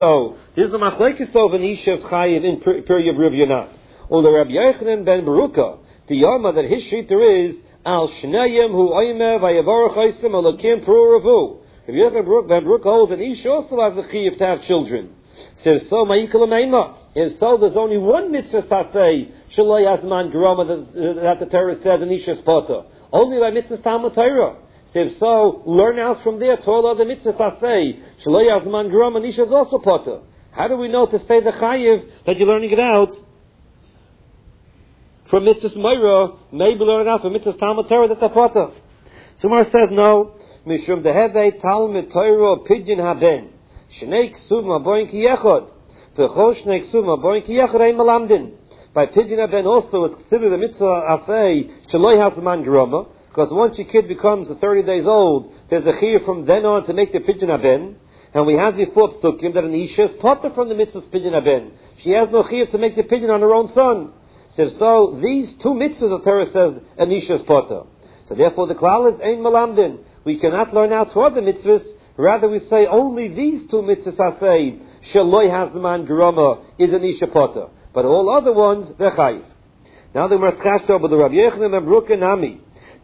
So, this is a machlekes tov and Isha's chayiv in period of Rivya not. Or the Rabbi Yochanan ben Baruka, the Yama that his shita is, al shnayim hu oime vayavarach oisim alakim pruravu. Rabbi Yochanan ben Baruka holds that Isha also has the chayiv to have children. Says, so ma'ikal ameima. And so there's only one mitzvah sasei, shaloi azman grama, that the Torah says in Isha's pota. Only by mitzvah Talmud Torah. So if so, learn out from there to all other mitzvahs I say. Shaloi azman grama, Nisha is also potter. How do we know to say the chayiv that you're learning it out from mitzvahs Moira? Maybe learn it out from mitzvahs Talmud Torah, that's a potter. So Mar says no. Mishum deheve Talmud Torah pidyon haben. Shnei ksum aboin ki yechod. V'chol shnei ksum aboin ki yechod ein malamdin. By pidyon haben also it's considered a mitzvah asay shaloi azman grama. Because once your kid becomes 30 days old, there's a chiyuv from then on to make the pidyon haben. And we had before psukim that an isha is potter from the mitzvah's pidyon haben. She has no chiyuv to make the pidyon on her own son. So these two mitzvahs, the Torah says, an isha is potter. So therefore the klal is ein malamdin. We cannot learn out to other mitzvahs. Rather we say only these two mitzvahs are say, shaloi hazman grama is an isha potter. But all other ones, they're chayiv. Now the Mertzchash over the Rabbi Yochanan and Baruch and Ami.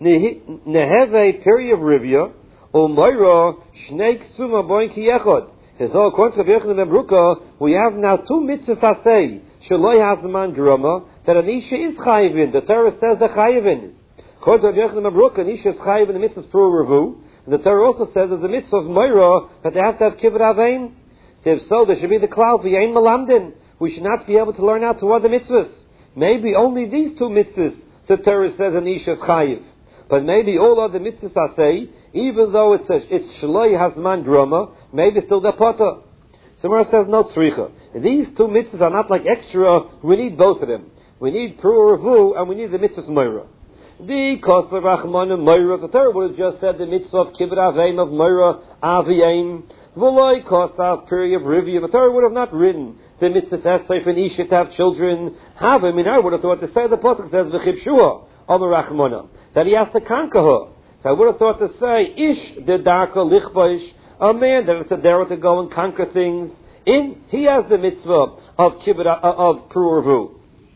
Neheve peri of Rivya, O Moira, Shnei Ksuma Boin Ki Yechod. His whole according to Rabbi Yochanan and Baruch, we have now two mitzvahs asay, Shaloi Hazman Grama, that an Isha is chayivin. The Torah says the chayivin. According to Rabbi Yochanan and Baruch, an Isha is chayivin, the mitzvahs Pru Revu. And the Torah also says there's a mitzvah of Moira, that they have to have Kibbut Avein. So if so, there should be the cloud, V'yein Malamdin. We should not be able to learn out to other mitzvahs. Maybe only these two mitzvahs, the Torah says an Isha is chayiv. But maybe all other mitzvahs I say, even though it's shaloi hazman grama, maybe still they're potter. Somewhere says no tzricha. These two mitzvahs are not like extra. We need both of them. We need pru revu and we need the mitzvahs moira. The kosav rachman and moira. The Torah would have just said the mitzvah of kibbut aveim of moira aviyim. V'loi kosav peri of rivya. The Torah would have not written the mitzvah esrei for an isha to have children. Have him. I would have thought to say the pasuk says v'chibshua of rachmana, that he has to conquer her. So I would have thought to say, Ish de darka lichbaish, a man that it's a dare to go and conquer things. He has the mitzvah of kibbut of pru'urvu.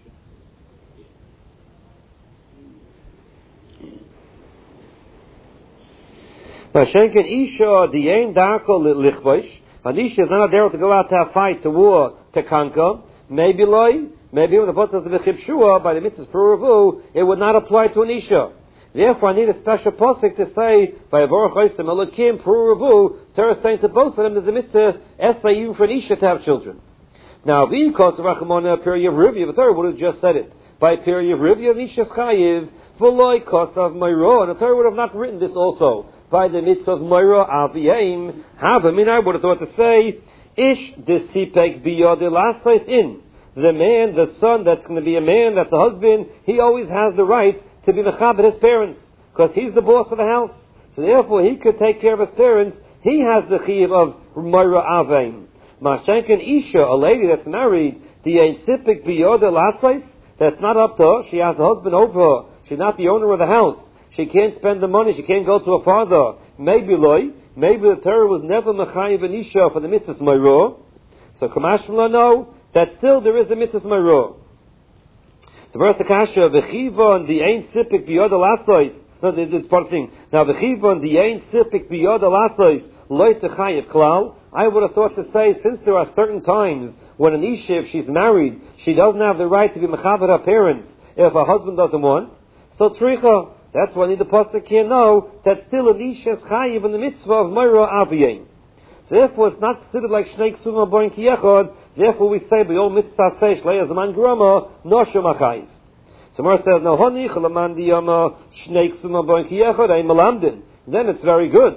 Vashenken Isha the ain darka lichbaish. And Isha is not a dare to go out to have fight, to war, to conquer. Maybe when the pasuk says v'chibshua by the mitzvah pru'urvu, it would not apply to an Isha. Therefore, I need a special pasuk to say, "Vayavorach oisim elakim pru'urvu." Torah is saying to both of them, there's a mitzvah esrei even for an isha to have children. Now, because of rachamona period of rivya, the Torah would have just said it. By period of rivya, an isha chayiv v'loi kosav moira, and the Torah would have not written this also by the mitzvah of moira aviyim. Have I would have thought to say, "Ish disipek biyod elasais in." The man, the son that's going to be a man, that's a husband, he always has the right to be mechaber his parents, because he's the boss of the house. So therefore he could take care of his parents. He has the chiyuv of moira avein. Mashenken isha, a lady that's married, the einsipik biyoda lasais, that's not up to her. She has a husband over her. She's not the owner of the house. She can't spend the money. She can't go to her father. Maybe the Torah was never mechayiv an isha for the mitzvahs moira. So Kamash no, that still there is a mitzvahs moira. So first the kasha, v'chivon the ain sipik biyod alasois. No, it's part of the thing. Now v'chivon the ain sipik biyod alasois loy techayev klal. I would have thought to say, since there are certain times when an isha, if she's married, she doesn't have the right to be mechaber her parents if her husband doesn't want. So tzricha. That's why I need the pasuk here know that still an isha is chayev in the mitzvah of moira aviyim. So therefore it's not considered like shnei ksuma boin ki yechod. Therefore we say by all mitzvah say shlei azman grama noshim achayiv. So Mara says no honey chalaman diyama shnei ksuma boin ki yechod ein malamdin. Then it's very good.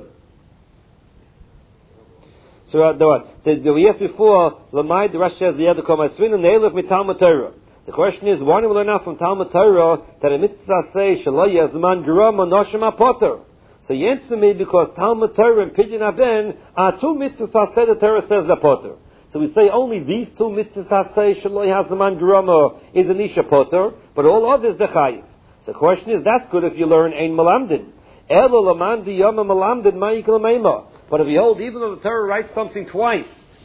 So we asked before Lamai the Rashi says the other kol ma'asvin and neiluf mit Talmud Torah. The question is, why do we learn out from Talmud Torah that a mitzvah say shaloi yazman grama noshim apoter? So you answer me because Talmud Torah and Pidyon Haben are two mitzvahs say the Torah says the potter. So we say only these two mitzvahs say shaloi hazman grama is an isha potter, but all others the chayiv. So the question is, that's good if you learn ein malamdin. Elo laman diyama malamdin ma'ikal meima. But if you hold, even though the Torah writes something twice,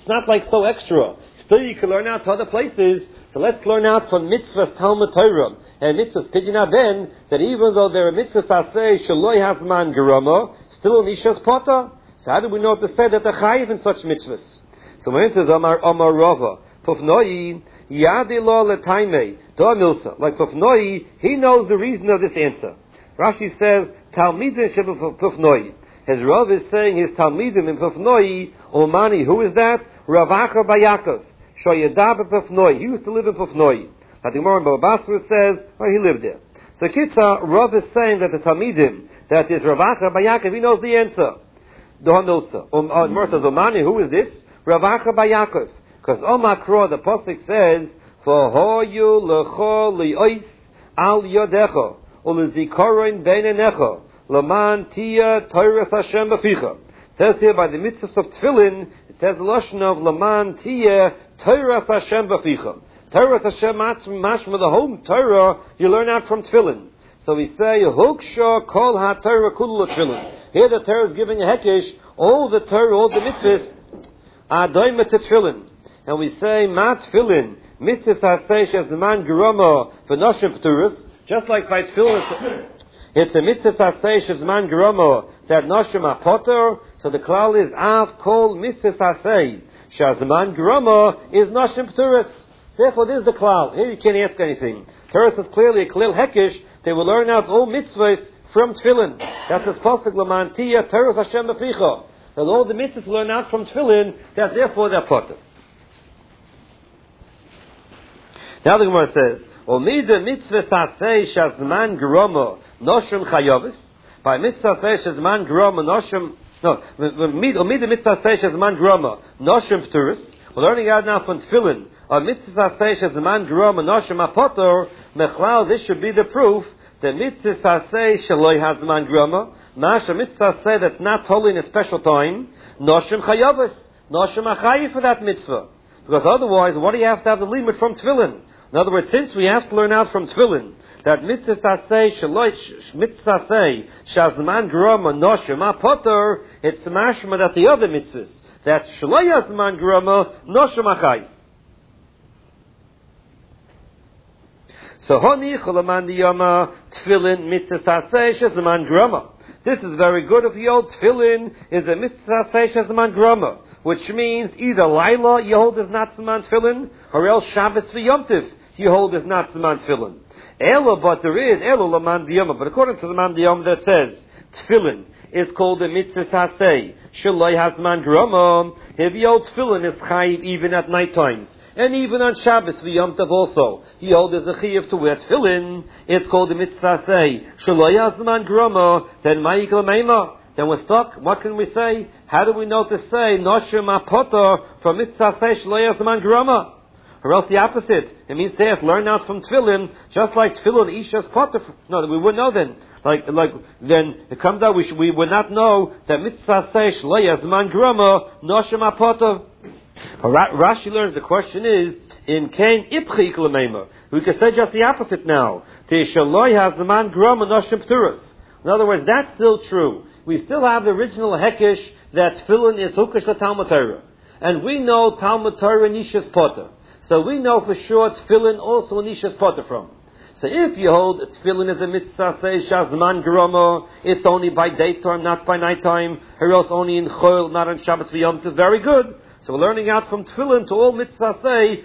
It's not like so extra. Still you can learn out to other places. So let's learn out from mitzvahs Talmud Torah and mitzvahs Pidyon Haben that even though there are mitzvahs asay shaloi hazman gerama, still an ishas potter. So how do we know to say that they're chayiv in such mitzvahs? So when it says Amar Rava, Pufnoi Yadi lo letaimei do milsa, like Pufnoi, he knows the reason of this answer. Rashi says Talmidim sheba Pufnoi. His Rav is saying his Talmidim in Pufnoi Omani. Who is that? Rav Acha bar Yaakov. Shoyadab Pufnoi. He used to live in Pufnoi. But the Gemara in Baba Basra says, he lived there. So Kitza, Rav is saying that the Talmidim, that is Rav Acha bar Yaakov, he knows the answer. Dohan Milsa. Gemara says Omani. Who is this? Rav Acha bar Yaakov. Because Omakro, the Pasuk says, V'hoyu lecho li'ois al yodecho u'lezikaron beinenecho Laman Tia Torah Hashem Baficha. It says here by the mitzvahs of Tefillin, it says the lashon of Laman Tia Torah Hashem Baficha. Torah Hashem mashma, the whole Torah you learn out from Tefillin. So we say Huksha Kol HaTorah Kullu Tefillin. Here the Torah is giving a hekesh, all the Torah, all the mitzvahs are doimet to Tefillin. And we say Ma Tefillin mitzvahs hasei shezman gerama v'noshim p'turas, just like by Tefillin. It's a mitzvah sasei shezman gerama that noshim apoter. So the klal is av kol mitzvah sasei shezman gerama is noshim p'turas. Therefore, this is the klal. Here you can't ask anything. Torah is clearly a klil hekish. They will learn out all mitzvahs from tefillin. That's as pasuk lamantia Torah Hashem b'ficha. That all the mitzvahs learn out from tefillin. That therefore they're poter. Now the Gemara says, "Omida mitzvah sasei shezman gerama." Noshim chayavis. By mitzvah say shezman groma noshim. No, omid mitzvah say shezman groma noshim p'turis. We're learning out now from tefillin. A mitzvah say shezman groma noshim apotor. Mechlal. This should be the proof that mitzvah say shaloi hazman groma. Masha mitzvah say that's not holy in a special time. Noshim chayavis. Noshim achayi for that mitzvah. Because otherwise, what do you have to have the limit from tefillin? In other words, since we have to learn out from tefillin that mitzvah say shazman grama noshim apoter, it's mashma that the other mitzvahs that shaloi hazman grama noshim achai. So honi cholaman diyama tefillin mitzvah say shazman grama. This is very good if your tefillin is a mitzvah say shazman grama, which means either Laila you hold is not Zman Tefillin, or else Shabbos v'Yom Tov you hold is not Zman Tefillin. Elo, but there is Elo Laman Diyama. But according to the Man Diyama that says Tefillin is called a mitzvah sasei Shaloi Hazman Grama. If you hold Tefillin is chayiv even at night times, and even on Shabbos v'Yom Tov also you hold as a chayiv to wear Tefillin. It's called a mitzvah sasei Shaloi Hazman Grama. Then Ma'ikla Meima. Then we're stuck. What can we say? How do we know to say Noshim Apotor from Mitzvah Seish Lo Yazman Grama? Or else the opposite. It means they have to learn out from Tefillin, just like Tefillin Isha's Potter. No, we wouldn't know then. Like then it comes out we would not know that Mitzvah Seish Lo Yazman Grama Noshim Apotor. Rashi learns the question is in Kain Ipchi Iklamema. We can say just the opposite now. Teishaloi Hazman Grama Noshim Pturas. In other words, that's still true. We still have the original hekesh that tefillin is hukash la Talmud Torah. And we know Talmud Torah Nishas Potter. So we know for sure tefillin also Nishas Potter from. So if you hold tefillin as a mitzvah, say shazman gerama, it's only by daytime, not by nighttime, or else only in chol, not on Shabbos v'Yom Tov, very good. So we're learning out from tefillin to all mitzvah, say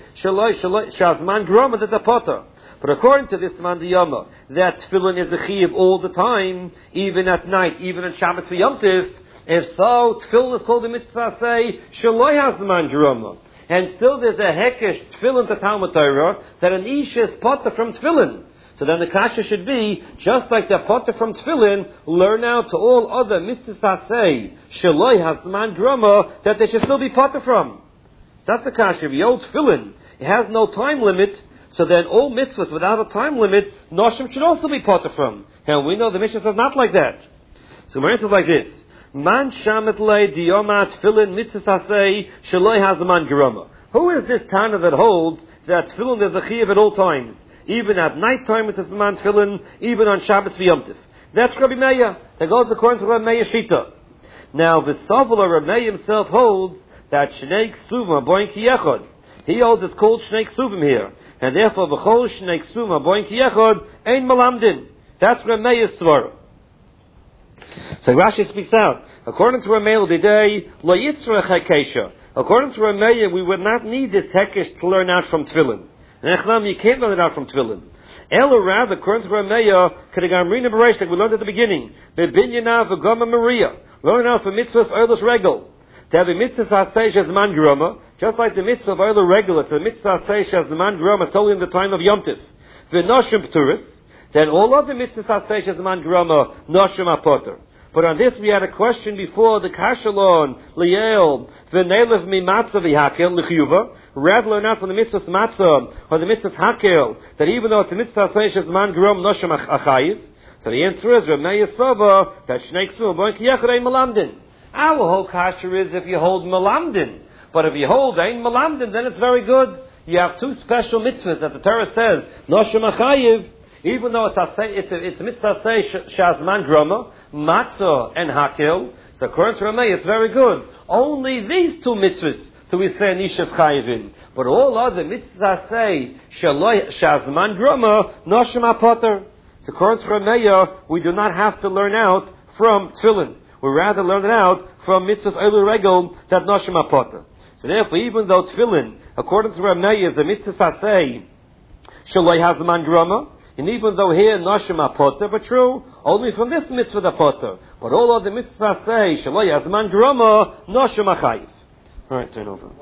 shazman gerama that the Potter. But according to this Man Diyama, that tefillin is a chiyuv all the time, even at night, even on Shabbos v'Yom Tov. If so, tefillin is called the mitzvah say shaloi hazman gerama, and still there's a hekesh tefillin to Talmud Torah that an isha is potter from tefillin. So then the kasha should be just like the potter from tefillin, learn out to all other mitzvah say shaloi hazman gerama that they should still be potter from. That's the kasha. The old tefillin, it has no time limit. So then all mitzvahs without a time limit, noshim should also be potter from. And we know the Mishnah says not like that. So my answer is like this. Man shamet le diyomat tefillin mitzvah sasei shaloi hazman gerama. Who is this Tana that holds that tefillin is a chiyuv at all times? Even at night time it's a zman tefillin, even on Shabbos v'Yom Tov. That's Rabbi Meir. That goes according to Rabbi Meir Shita. Now the Sovel of Rabbi Meir himself holds that Shnei Ksuvim Aboin Ki Yechod. He holds it's called Shnei Ksuvim here. And therefore, B'chol Shnei Ksuvim Aboin Ki Yechod Ein Malamdin. That's Ramey's Svara. So Rashi speaks out. According to Ramey L'Didei, Lo Yitzrach HaKesha. According to Ramey, we would not need this Hekesh to learn out from Tefillin. And Echnam, you can't learn it out from Tefillin. Ela rather, according to Ramey, Kedegamrina Bereish, like we learned at the beginning, Bebinyana V'Gama Maria. Learn out from Mitzvahs Oilus Regel. To have a Mitzvah Sasei Shazman Groma, just like the Mitzvah of Oilus Regel, it's a Mitzvah Sasei Shazman Groma, it's only in the time of Yom Tiv. V'Noshim P'turis. Then all other mitzvahs Sasei Shazman Groma, Noshim Apoter. But on this we had a question before, the Kashalon, Liel, V'Nelev Mi Matzah V'Hakel, L'Chiyuva, rather learn out from the mitzvahs Matzah, or the mitzvahs Hakel, that even though it's a mitzvah Sasei Shazman Grom, Noshim Achayiv. So the answer is, Ramei Yisova, that Shnei Ksuvim Aboin Ki Yechod Ein Malamdin. Our whole kasher is if you hold Malamdin. But if you hold Ein Malamdin, then it's very good. You have two special mitzvahs that the Torah says, Noshim Achayiv, even though it's a mitzvah say Shazman Groma, Matzah and Hakel, so according to Ramey, it's very good. Only these two mitzvahs do we say Nishas Chayivin. But all other mitzvahs say Shazman Groma, Noshim Apoter. So according to Ramey, we do not have to learn out from Tefillin. We rather learn it out from mitzvahs Oilus Regel that Noshim Apoter. So therefore, even though Tefillin, according to Ramey, is a mitzvah say Shaloi Hazman Groma, and even though here Noshim Apoter, but true, only from this mitzvah the Poter. But all of the mitzvahs say Shaloi Hazman Groma, Noshim Achayiv. All right, turn over.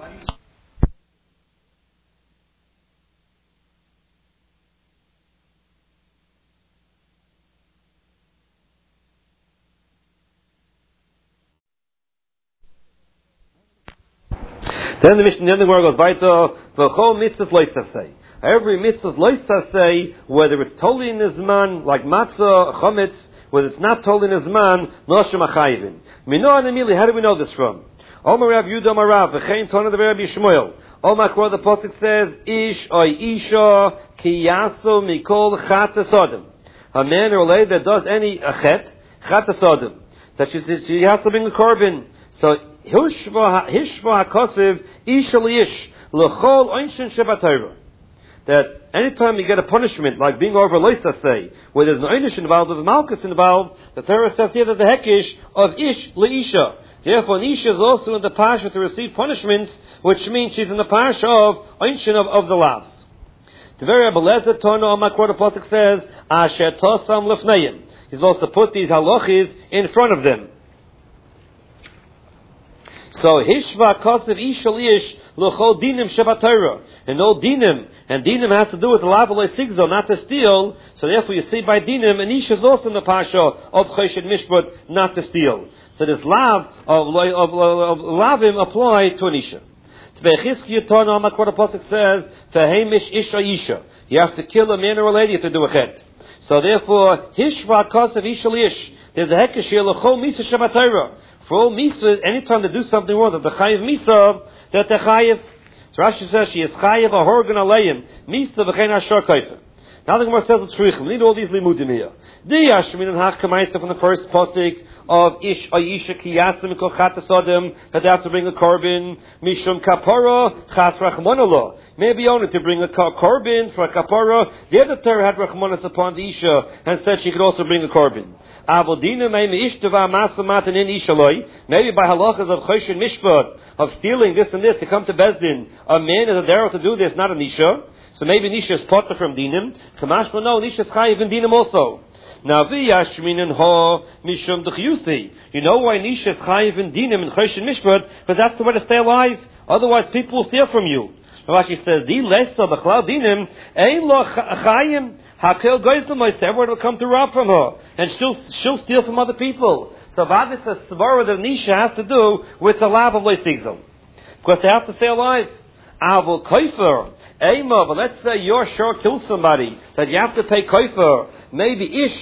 Then the Mishnah, the ending word goes weiter. V'chol mitzvahs loisasei. Every mitzvah loisasei, whether it's totally in his man, like matzah, chometz, whether it's not totally in his man, noshim achayivin. Mino anemili. How do we know this from? Omar Rav Yudah Omar Rav v'chein tona the Rabbi Shmuel. Omar Kor the pasuk says, Ish oy isha ki yasu mikol chatas adam. A man or a lady that does any chet, chatas adam, that she has to bring a korban. So Hishva HaKosiv Isha Liish L'chol Oinshin Shabbat Torah. That anytime you get a punishment, like being over Loisa say, where there's no Einish involved, there's Malchus involved, the Torah says here there's a Hekish of Ish L'isha. Therefore, an Isha is also in the Pasha to receive punishments, which means she's in the Pasha of Oinshin of the Lavs. The very Abelezer Tono on my quarter pasuk says, Asher Tosam Lefneim. He's supposed to put these halachis in front of them. So Hishva Kosev Ishal Ish L'chol Dinim Shabbat Torah. And no Dinim. And Dinim has to do with the Lav Olei Sigzo, not to steal. So therefore you see by Dinim, and Ish is also in the Pasha of Chesed Mishpat, not to steal. So this Lav of Lavim apply to an Isha. Tvechizkiya Torah, my quarter pasuk says, Tehemish Isha Isha. You have to kill a man or a lady to do a chet. So therefore, Hishva Kosev Ishal Ish. There's a Hekesh here, L'chol Misa Shabbat Torah. For all Misa, anytime they do something wrong, that the Chayiv Misa, that the Chayiv. So Rashi says, she is Chayiv a Horgan Aleim, Misa v'chein Ashar Kaifa. Now the Gemara says the Tzrichim. We need all these limudim here. The Yashmin and Hakamaisa from the first pasuk of Ish Ayisha Kiyasim Mikol Chatas Adam, that they have to bring a korban, Mishum Kapara, Chas Rachmanullah. Maybe only to bring a korban for a kapara. The other Torah had Rachmanas upon the Isha and said she could also bring a korban. Maybe by halachas of choshen mishpat, of stealing this and this to come to Bezdin, a man is a derech to do this, not an Isha. So maybe Nisha is potter from dinim. Kamashma no, Nisha is chayiv in dinim also. Now v'yashminin ha mishum d'chiyusi. You know why Nisha is chayiv in dinim and choshen mishpat? Because that's the way to stay alive. Otherwise, people will steal from you. Rashi says, "Di lesa b'chlal dinim ein lo chayim." Hakel goes to myself, everyone will come to rob from her, and she'll steal from other people. So it's a svara that Nisha has to do with the lab of Leisigzim, because they have to stay alive. Avol koifer, Ema, but let's say you're sure kill somebody that you have to pay koifer. Maybe Ish